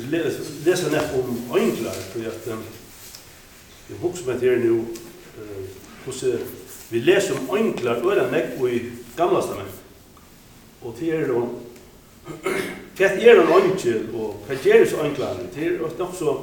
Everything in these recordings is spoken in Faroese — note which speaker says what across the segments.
Speaker 1: läsa ner om enklar för att jag hoppas med det nu hur vi läser om enklar öra nek i gamla testamentet. Och det är då det är en enkel och vad gör så enklar det är också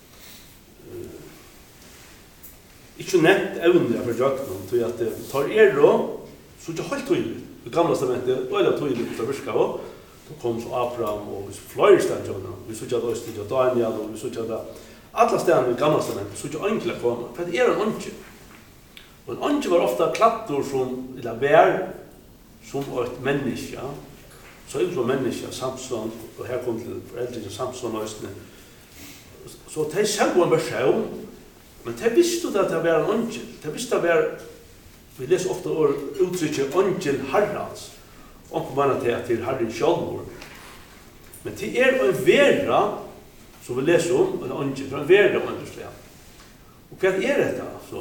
Speaker 1: inte nett evne för jakten till att det tar då så det helt tydligt i gamla testamentet eller tydligt för förskava då kom så Abraham och Flöjstadjona vi såg att det var Daniel och vi såg att alla städer i gamla testamentet så det enkla kom för det är en enkel och en enkel var ofta klattor som eller vär som ett människa så är det människa Samson och här kom till föräldrar Samson och Östne så det själv en person men det visste att det var en enkel det visste att det var vi läser ofta uttrycket enkel Herrans och man till Herren själv. Men det är en vera som vi läser om, en enkel, en vera undersläpp. Och vad är detta så?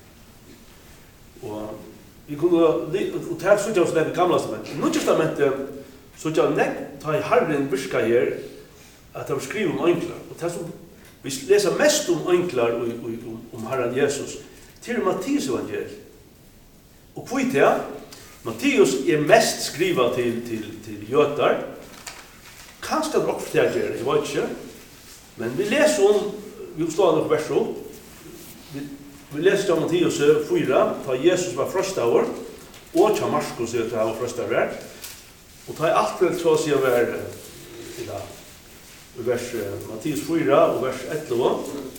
Speaker 1: Och vi kunde och det här så just det gamla testamentet. Nu testamentet så jag ta i Herren viska här att det skriver om enklar. Och det som vi läser mest om enklar om Herren Jesus till Matteus evangeliet. Och vad är Matteus är mest skriva till jötar. Kanske det också det gör, jag vet inte. Men vi läser om, vi står nog vers 8. Vi läser om Matteus 4, då Jesus var första år. Och till Markus det var första år. Och då är allt väl så att säga vers Matteus 4 och vers 11.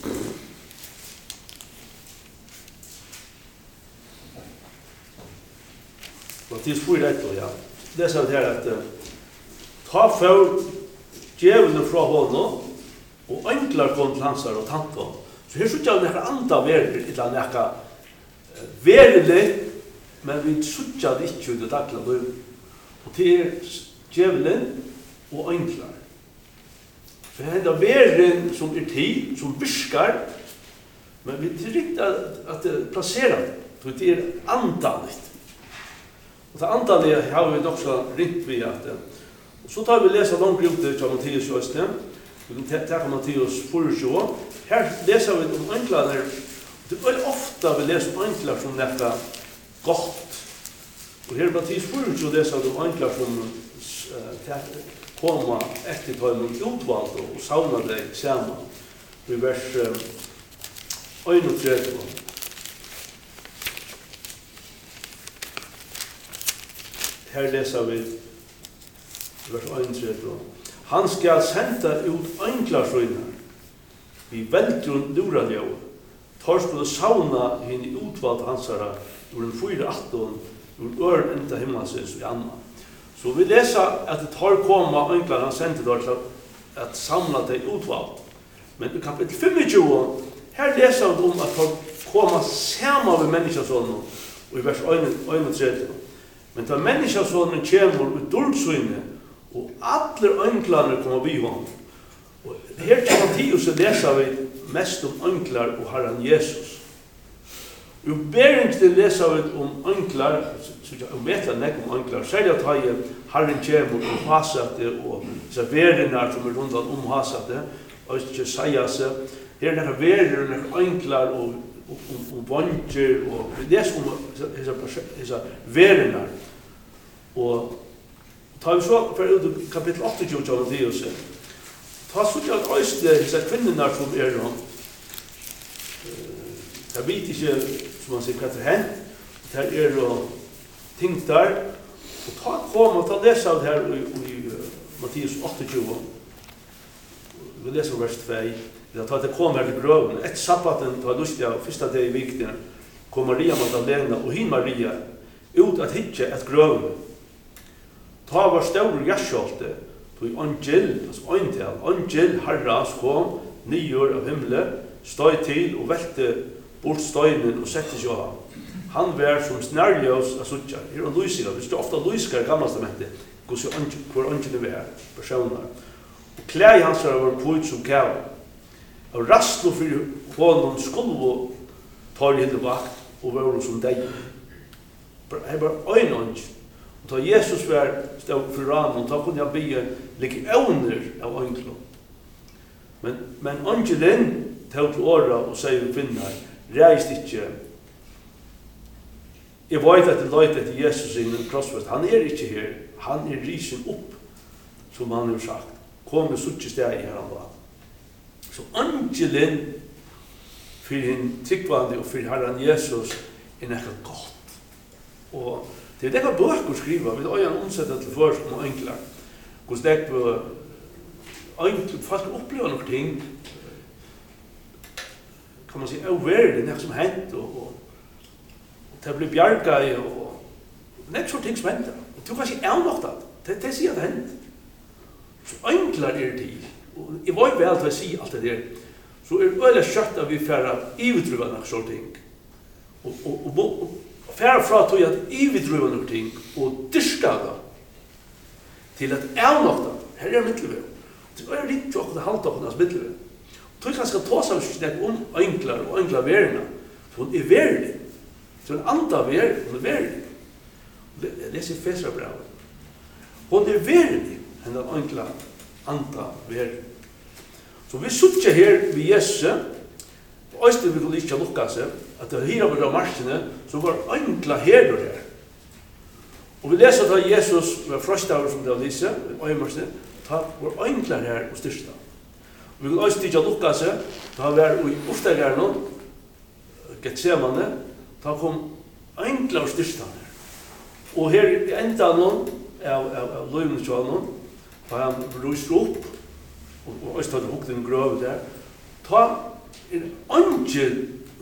Speaker 1: Matteus 4:1 ja. Det sa det här att ta för djävulen från honom och enklar kom till hans och tanton. Så här så jag när andra värld i den här världen men vi sucha det inte det tackla då och till djävulen och enklar. Så här är världen som är tid som viskar men vi det är riktigt att placera det är antalet. Och det antalet har vi också ringt vid att så tar vi läsa långt ut till Matteus 16. Vi kan ta Matteus 4:20. Här läser vi om enklar. Det är ofta vi läser om enklar som detta gott. Och här i Matteus 4:20 läser vi om enklar som komma efter ta emot utvald och sauna dig samman. I vers 31. Här läser vi vers 31. Han ska sända ut enklar sjönar. Vi välter lurade jag. Tar skulle sauna in i utvald hansara ur den 4:18 ur ör inte himmelsens i annan. Så vi läser att det tar komma enklar han sände då att samla det utvald. Men i kapitel 25 här läser vi om att komma samman med människosonen och i vers 31. Men ta människosonen kommer ut dårsyne och alla enklarna kommer vid honom. Och här till Matteus läser vi mest om enklar och Herren Jesus. I bäringen läser vi om enklar, så jag vet att om enklar. Särskilt att Herren kommer och hasate och så världen som är runt om hasate och inte säga sig. Här är det världen enklar och vanker och det är som dessa världen. Och tar vi så för kapitel 8 av Matteus. Ta så jag att dessa kvinnorna som är då. Jag vet inte som man säger vad det hänt. Det är då ting där. Och ta läsa av här i Matteus 8:20. Vi läser vers 2. Det tar det kommer till graven. Ett sabbaten tar lustiga första dag i veckan. Kom Maria Magdalena och hin Maria ut att hitta ett graven. Ta var stor jascholte på angel, angel Herras kom nyor av himlen, stod till och välte bort steinen och sätte sig av. Han var som snärljus av suttjar. Här och lysiga, det står ofta lyskar i gamla testamentet, hvor angel var, personer. Och kläj hans var kvitt som kav. Och rastlo för honom skulle ta i vakt och var som dig. Här var en angel. Och ta Jesus var stod för ram och ta kunde jag be lika under av enklo. Men angelen tog til åra og sier vi kvinner, reist ikke. Jeg vet at det løyte etter Jesus i en krossfest. Han ikke her. Han risen opp, som han har sagt. Kom med suttje steg i her han var. Så angelen for en tryggvande og for herren Jesus nekka godt. Og det nekka bøker skriva, vi har en omsett til først om enkler. Hvordan det folk opplever noen ting, kan man si, overlig, nekka som hent, og det blir bjarga i, og nekka sånne ting som henter. Og du kan si avnokta, det sier at det hent. Så enkler det, og jeg var vel til å si alt det der, så det øyelig kjøtt at vi færre ividruva nok sånne ting. Og færre fra tog at ividruva nok ting, og dyrka det, til at avnokta, her middelved. Det er litt tjokk til halvtokkenes middelved. Tog han skal ta seg snakk om enklar og enklar verena, så hun verlig. Så hun anda hun verlig. Jeg leser Fesra-bravet. Hun verlig, henne enkla anda verlig. Så vi suttje her ved Jesus, og øyne vi kunne ikke lukka seg, at det her av marsjene, så var enkla her og her. Og vi leser at Jesus var frøstaver som det var lise, øymarsene, ta var enkla her og styrsta. Og vi kunne øyne ikke lukka seg, da vi var i Oftagerne, Getsemane, da kom enkla og styrsta her. Og her i enda noen, av løyvnetsjånen, da han ryste opp, og øyne hadde hukket en grøve der, ta en angel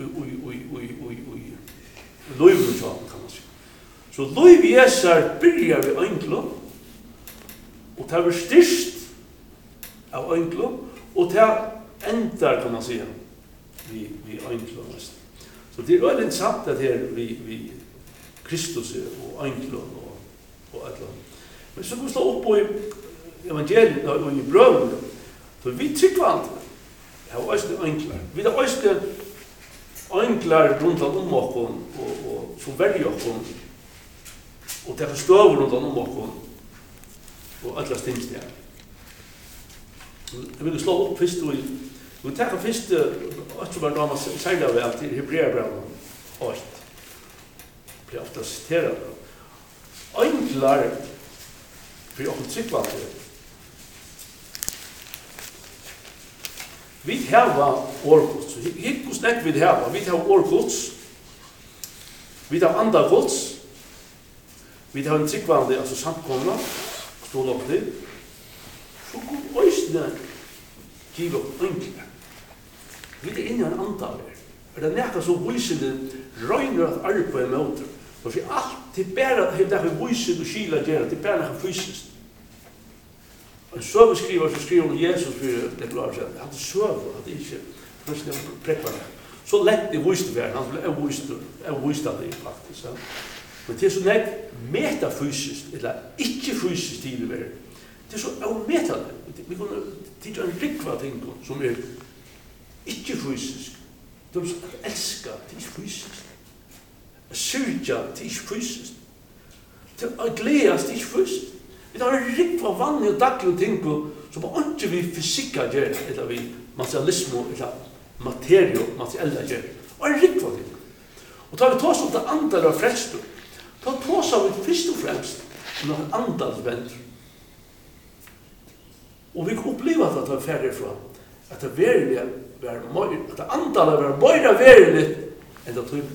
Speaker 1: i løyvnetsjånen, kan man si. Så løyv Jesar byrjar ved enkla, og det var styrst av enkla, og det endar, kan man si, vi enkla nesten. Så det er veldig interessant at her vi Kristus og enkla og et eller annet. Men så kan vi slå opp på evangeliet og i brøvene, så vi tryggvante, det er også enklar. Vi har også enklar rundt om okken, og som velger okken, og det er støv rundt om okken, og alle stingsteg. Jeg vil slå opp først, og vi tar først, også var det særlig av alt til Hebreerbrevet 8. Det blir ofte siteret det. Enklar, for å tryggvante, vi har årgods. Hikk hos nek vi har. Vi har årgods. Vi har andagods. Vi har en tryggvande, altså samkomna, stål opp til. Så går øysene giv opp enkle. Vi er inne i en andager. Det nekka så viser det røyner at arbeid med åter. For alt, det er bare, det er viser og skila gjerne, det er bare nekka fysisk. En søveskriver som skriver om Jesus for det klare seg. Han søver, at det ikke plutselig prekvar det. Så lett det viste verden, han viste det faktisk. Men det er så nekk metafysisk, eller ikke fysisk tid i verden. Det er så meta det. Vi kunne titta en rikva ting som ikke fysisk. De som elskar, det er ikke fysisk. Syrja, det er ikke fysisk. Det er gledas, det er ikke fysisk. Vi har en rikva vanlig og daglig ting som ikke vi fysikka gjør, eller vi materialismo, eller materiella gjør. Og en rikva ting. Og da vi tås om det andal av frelst, da tås vi først og fremst om det andal venner. Og vi kan oppleve at det er ferdig fra at det verilige at det andal er mer verilig enn det tror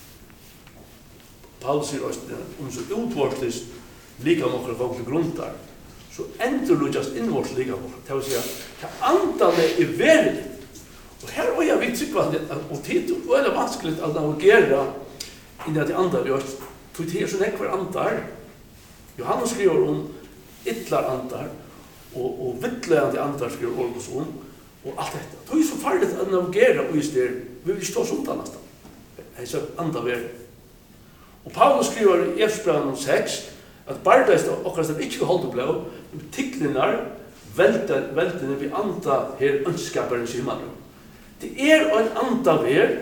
Speaker 1: Paulus sier også om så utvortes lika nokre folk til grunnar, så endurlujast innvårs lika nokre. Det vil si at andale er verilig. Og her var jeg vidt sikkert, og det var veldig vanskelig å navigera inn i at andale gjør. Det er så nekvar andar. Johannes skriver om ytlar andar, og vittlegande andar skriver orgos om, og alt dette. Det er så farlig å navigera og just det, vi vil stå sånt annars da. Det er så andal verilig. Og Paulus skriver i Efesbrevet 6, at bardeist og akkurat det ikke holdt blå, tiklinar veltene vi anda her ønskaperens himmel. Det er en anda ver,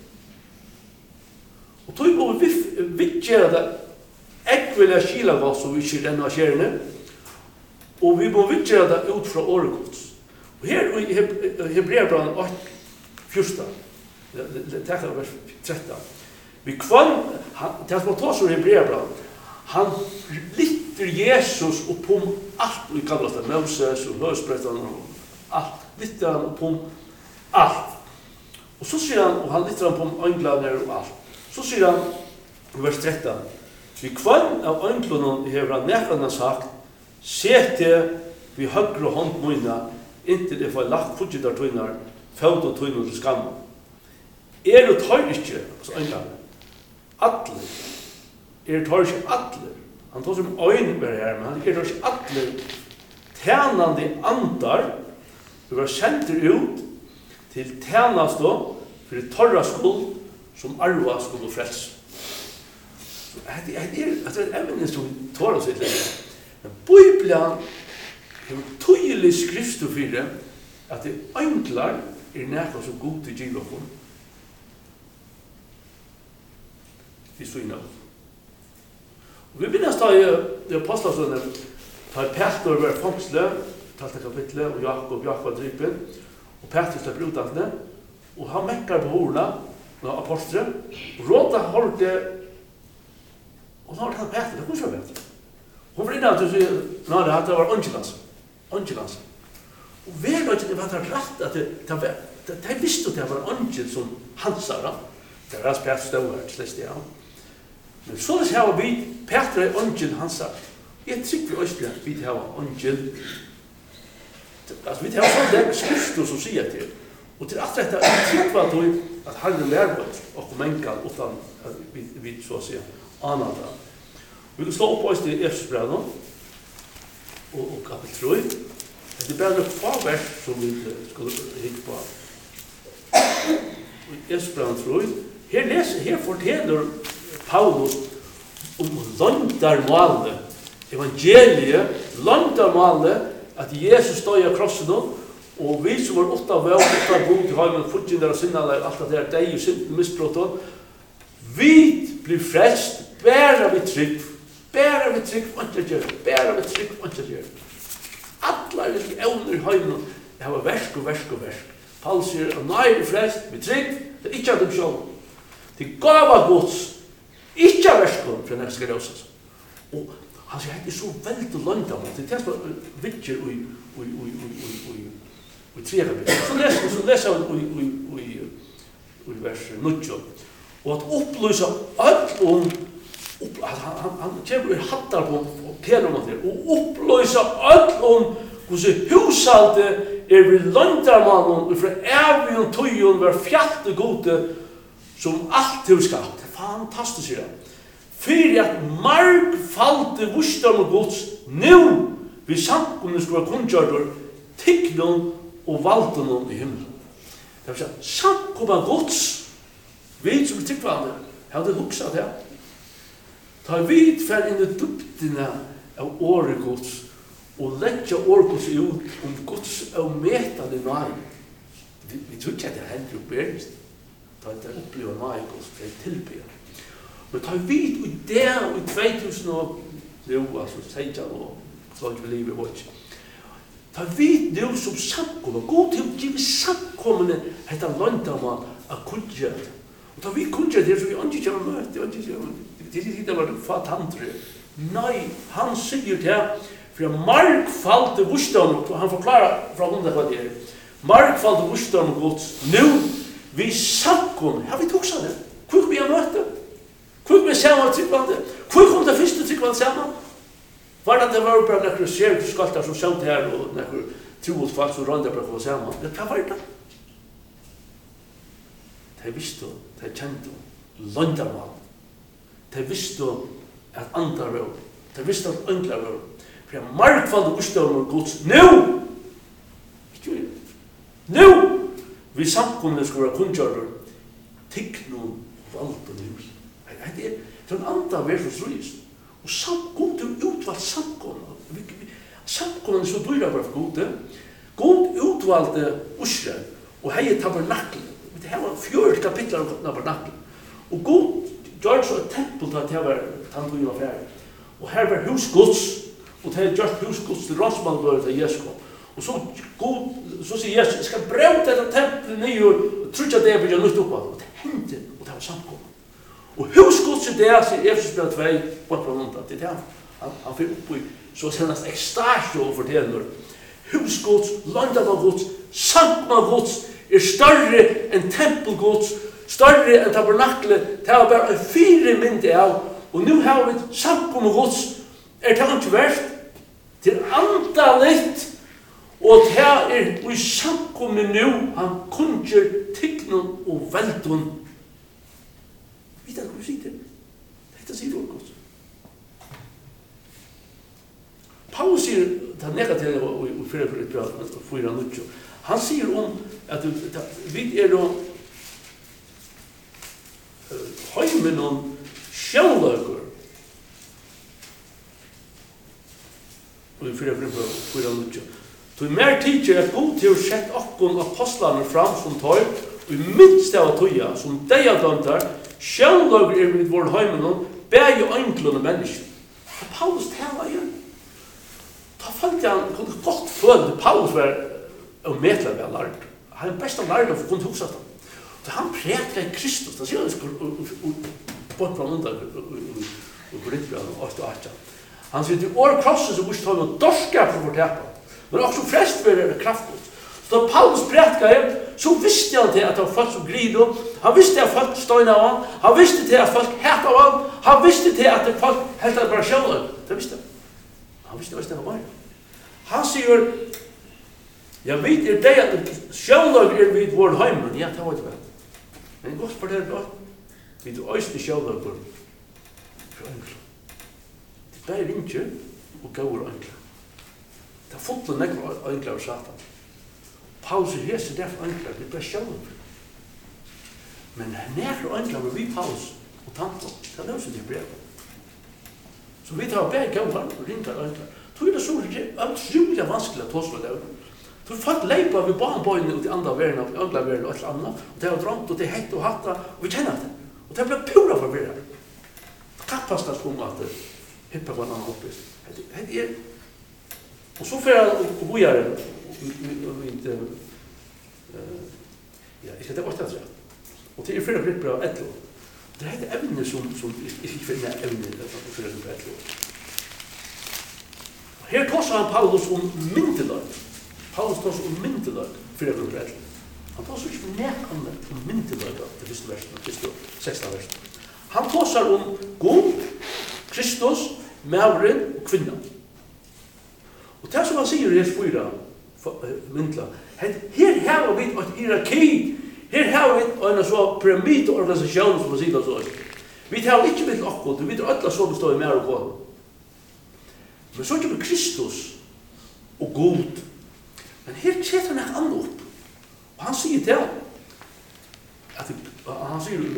Speaker 1: og tog må vi vidgjøre det ekvile skila hva som vi ikke renner kjerne, og vi må vidgjøre det ut fra åregods. Og Og her i Hebreerbrevet 8:14, det er vers 13. Vi kvann, det som tar seg i Hebreerbrevet, han lytter Jesus oppom alt, vi kallar det Moses og Løsbrettene og alt, lytter han oppom alt. Og så sier han, og han lytter han på ønglaner og alt. Så sier han i vers 13, vi kvann av ønglanen hever han nekene sagt, se til vi høyre hånd møyna, inntil det får lagt fortjidar tøynar, fød og tøynar til skam. Og tar ikke, altså ønglaner, atler, tar ikke atler, han tar som øynber her, men han tar ikke atler, tænande andar, vi var sendt ut til tænast då, for det torra skuld, som arva skulle frelse. Det er et emne som tar oss litt lenger. Men Bibelen har tydelig skriftstofyre at det ønglar nekka som god til giv og kun. Vi så innan. Og vi minnes da i apostlasønne, da Peter var fangsle, talte kapitlet, og Jakob var drypen, og Peter slipper ut av det, og han mekkar på horna, og apostlet, og rådda holdt og da var det Peter, det kunne ikke være Peter. Hun var innan til å si, at det var Angelas. Og vel og ikke det var rett at de visste at det var Angel som hansara. Det var Peter stod her, slest det, ja. Men så det her var vi, Peter er Angel hansara. Jeg trykker vi også vi har Angel. Altså vi har sånn det skrifter som sier til. Og til at dette er trykker at Herren lærvått og mengan utan vi så å si ananda. Vi kan slå opp oss til Efesbrevet og kapitel 3. Det er bare et par vers som vi skal hitte på. Efesbrevet 3. Her forteller Paulus om landarmalet, evangeliet, landarmalet, at Jesus stod i krossen og vi som var 8 av vei, 8 av god til heimen, fortjender og sinnaleg, alt det der, deg og synd, misbrått, vi blir frelst, bæra vi trygg, bæra vi trygg, Alla er evner i heimen, det var versk og versk. Paul sier, nei vi frelst, vi trygg, det er ikke av dem sjål. Det gav av gods, ikke av versk, for den skal røsas. Og han sier, det er så veldig langt av det er som vittjer i 3 kapittel. Så leser han i vers 9. Og at opplysa alt om, han kommer i hattar på pelomater, og opplysa alt om hvordan husalte vi landarmannen, og fra evig og tøyen var fjalte gode, som alt er skapt. Det er fantastisk, sier han. Fyrir at margfalte vursdom og gods, nu vi samkomne skulle være kundgjørdur, tikknum og valtunum i himmelen. Det vil si, samkomne gods, vi som er tikkvande, hadde huksat det. Ta vid fer inn i dybdina av året gods, og leggja året gods ut om gods av metade nai. Vi tror ikke at det hender opp bergst. Ta et oppleva nai gods, det er tilbygd. Men ta vid i det og i 2000 og nu, altså 16 og sånn vi livet vårt. Ta vid nu som samkommer, god til å give samkommende hetta landamann av kundgjør. Og ta vid kundgjør det, så vi ikke kommer møte, det var fatandre. Nei, han sier det, for margfalte vursdom, og han forklarer fra hundet hva det er. Margfalte vursdom gods, nu vi samkommer, ja vi tok seg det, hvor vi har møte? Hvor kom det sammen tryggvande? Hvor kom det første tryggvande sammen? Var det var bare nekker skaltar som sjønt her og nekker troutfall som rønda bare kom sammen? Hva var det? De visste, de kjente landarmann. De visste at andar var, de visste at ønglar var. For jeg markvalde urstavn gods. Nå! Ikke vi. Nå! Vi samkomne skulle være kundgjørder. Tikknum valpen hus. Det er sånn andre versus rys. Og god utvalgt samkomne. Samkomne er så dyrer bare for gode. God utvalgte Israel og hei tabernakkel. Det her var 4 kapitler om tabernakkel. Og god gjør så et tempel til at det var tannbyen og ferdig. Og her var husgods. Og det er gjort husgods til rådsmannbløret til Jesus kom. Og så sier Jesus, jeg skal brevte dette tempelet nye og trutja det blir nytt opp. Og det hendte, og det var samkommet. Og husgods i det, sier Efesus brev 2, på det er han fikk opp i så senest ekstase og forteller. Husgods, landet av gods, samkommet av gods er større enn tempelgods, større enn tabernaklet. Det var bare en 4 mynd av, og nå har vi samkommet gods, er det ikke verst, til andalit. Og det er i samkommet nå, han kunngjør tignen og veldun. Vet du hva vi sier til? Dette sier folk også. Paulus sier, det er negativt i 4.9. Han sier om at vi er heimen om sjøløker. Og i 4.9. Så mer tidser at God til å sette okkon apostlene fram som tar, og i minst av tøya, som de har dømtar, sjøløker er vid vår heimen, bæg og enklene mennesker. Og Paulus taler igjen. Da fant jeg han godt følte Paulus var og medlem av lærd. Han er best av lærd og kunne huske det. Da han prædker i Kristus, da sier han bort fra mundag og Korinthbrevet 8:8. Han sier til år krosset så burde han dorskap for forteppa. Men også flest var det kraftfullt. Så da Paulus prædker, så visste han til at det var folk som glido, han visste at folk støyna av han, han visste til at folk hæt av han, han visste til at folk helt at bare sjøløg. Det visste han. Han visste det var bare. Han sier, jeg vet er det at sjøløg er vid vår heimen. Ja, det var ikke vel. Men godt for det da, vi er øyne sjøløg for øyne. Det er bare vinkje og gaur øyne. Det er fullt nekvar øyne av satan. Paulus er hese derfor øyne, det er bare sjøløg. Men nekvar øyne av vi Paulus og tanto, det er løsig til brev. Så vi tar bare gaur og ringar øyne. Tror det så utrolig vanskelig å tåsle det. Tror folk leipa vi barnbøyene ut i andre verden, og andre verden og et eller annet, og det er drømt, og det er hett og hatta, og vi kjenner det. Og det ble pura forvirret. Kappastas kom at det hippa var en annen oppis. Det er... Og så får jeg å bo her, jeg skal det åtte tre. Og det er flere gripper av 11 år. Det er et evne som ikke finner evne for 11 år. Her tåser han Paulus om myndeløg. Paulus tåser om myndeløg, 4.11. Han tåser ikke nekande om myndeløg til første versen, til 16 versen. Han tåser om God, Kristus, mævren og kvinna. Og det som han sier i S4 myndla, her har vi et hierarki, her har vi en så pyramidorganisasjon som man sier så. Vi har ikke vidt akkurat, vi vet alle så består i mer og kål. Men så kommer Kristus og God. Men her setter han ikke annet opp. Og han sier til at han sier i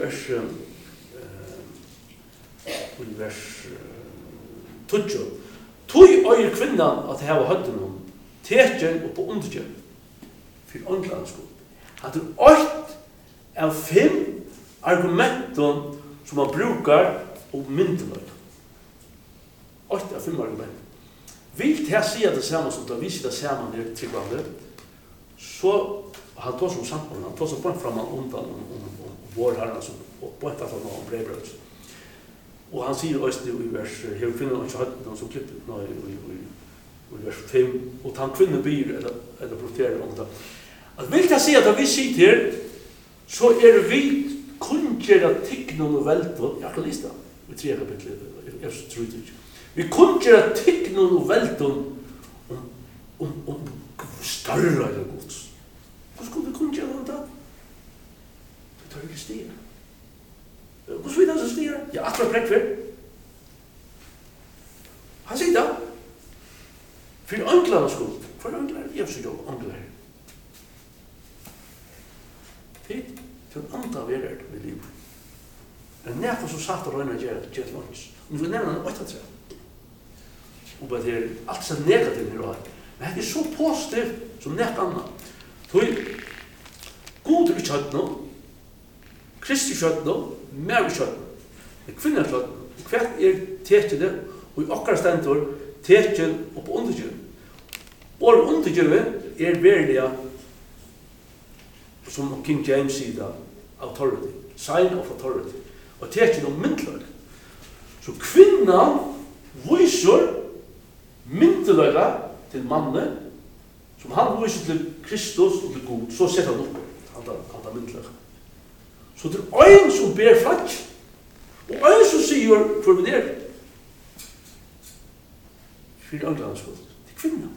Speaker 1: vers 12. Tog øyer kvinnan at heva høtten om tekjen og på underkjen for åndlandskap. At det er 8 av 5 argumenter som man brukar og myndeløg. 8 av 5 argumenter. Vil til å si det samme som da vi sitter sammen her til hverandre, så han tar som samfunn, han tar som point fram undan om vår herre, som point fram om brevbrød. Og han sier også i vers, her kvinnen har ikke hatt noen som klipper i vers 5, og han kvinnen byr eller profeterer om det. At vil til å si at da vi sitter her, så er vi kunngjør tignen og velton, jeg kan liste det, i 3 kapitlet, jeg tror det ikke. Vi kunngjør tignen og velton om større eller gods. Hvordan kunne vi kunngjøre om det? Vi tar ikke stier. Hvordan vil han så stier? Ja, at det er prekk. Han sier det. For ønglerne skuld. For ønglerne, jeg sier jo ønglerne. Tid til andre verden med livet. Det er nærmere som satt og røyner gjør lunch. Nå vil jeg nevne en 8-3. Og bare det alt så negativt her var. Men det er så positivt som nekt annet. God er ikke hatt noe. Kristi ikke hatt noe. Mer ikke hatt noe. Kvinner ikke hatt noe. Hvert er tekjene, og i okkar stendur tekjen og på underkjen. Og undergivet verilig som King James sier authority, sign of authority. Og det ikke noe myndelig. Så kvinnan viser myndelig til mannen, som han viser til Kristus og til Gud, så setter han opp han myndelig. Så det en som ber flagg, og en som sier for min for anglarnes skuld, det kvinnan.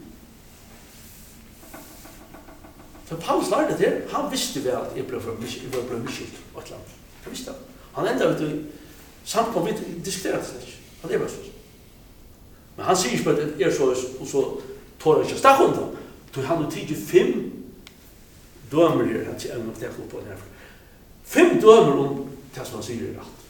Speaker 1: Så Paulus lærte det, han visste vel at jeg ble miskilt og et eller annet. Han visste det. Han enda vet du, samkom vi diskuterer det ikke. Han bare så. Men han sier ikke at det så, og så tårer ikke stakk undan. Så han har tidlig 5 dømer her, han sier, jeg må ikke på den her. 5 dømer om det som han sier i rett.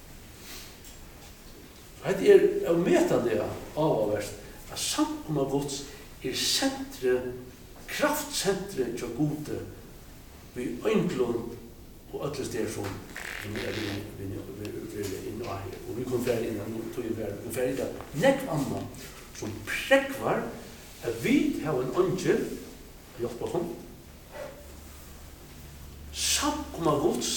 Speaker 1: Så det å møte det avverst, at samkom av Guds sentret, kraftsentret til gode vi øynglund og alle steder som vi inn og her. Og vi kom ferdig inn og tog vi ferdig da nekk anna som prekvar at vi har en åndje hjelp på hånd. Samkomma Guds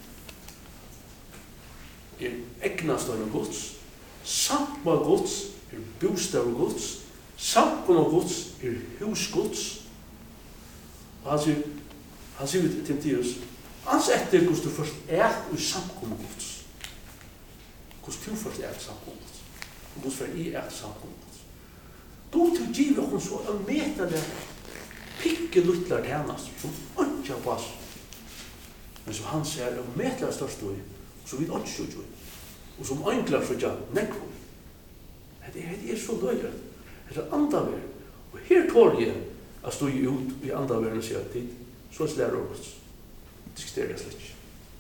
Speaker 1: egnastøyne Guds, samkomma Guds bostad Guds, samkomma Guds hus Guds. Og han sier til Timotheus, ans etter hvordan du først og samkommet Guds. Hvordan du først samkommet Guds. Og hvordan først samkommet Guds. Då til giver hun så en metade pikke luttlar tjenast som ønsker på oss. Men som han sier, en metade størst og som vi ønsker jo. Og som ønsker så ja, nekvo. Det så løyre. Det andaver. Og her tål jeg att stå ut i andra världen och säga att så är det oss. Diskuterar det släck.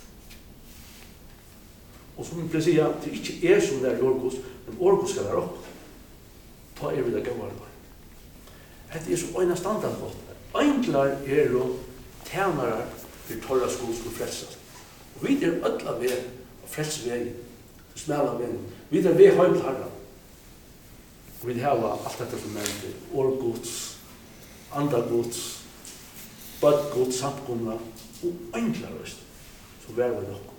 Speaker 1: Och som jag säger, det är inte som det är Orgos, men Orgos ska vara upp. Ta vi det gamla. Det är så ena standard på. Enklar är då tjänare för torra skol skulle frälsas. Och vi är alla väg och frälsa vägen. Smälla vägen. Vi är väg hem till Herren. Och vi har allt detta som är Orgos, andra Guds, bad Guds samkomna og enkla røst, så vær vi nok.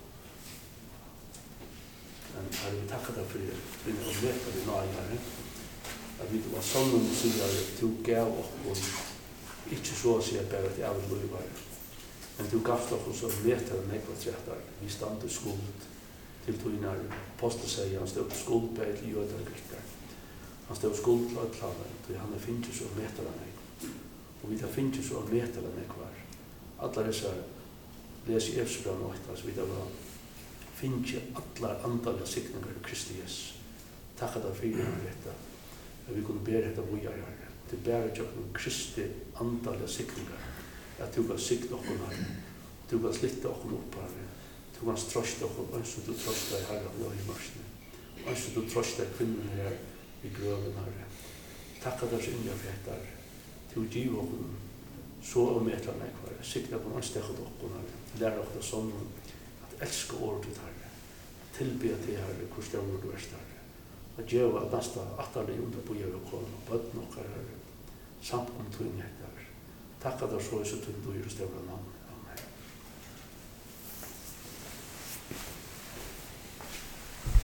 Speaker 1: Men jeg vil takke deg for det å møte vi nå i Herre. At vi var sånn og sier at du gav oss, ikke så å si at bare at jeg vil løyve her. Men du gav oss og møte den ekva trettar. Vi stand til skuld til togene apostel sier, han stod skuld på et jøder og grikker. Han stod skuld til ødlader, til han finnes så møte den ekva. Og vi finnes så møte den ekvar. Alla dessa leser i Efesbrevet 8, så vi finnes alla andalige sikninger i Kristi Jesus. Takk at for dette, at vi kunne bære dette boja i Herre. Det bærer ikke noen Kristi andalige sikninger, at du kan sikte okken Herre, du kan slitte okken opp Herre, du kan trøste okken, ønsker du trøste i Herre og i marsene, ønsker du trøste kvinnen her i grøven Herre. Takk at inn i dette Herre, til å give okken så om et eller annet hver, sikre på en sted til dere, lære dere sånn at elske året til Herre, tilbe til Herre, hvor det er du er Herre, at gjøre at neste atterlig under på gjøre og kone, og bøtten dere Herre, samt om tog inn Herre. Takk at dere så i så tog du gjør større navn.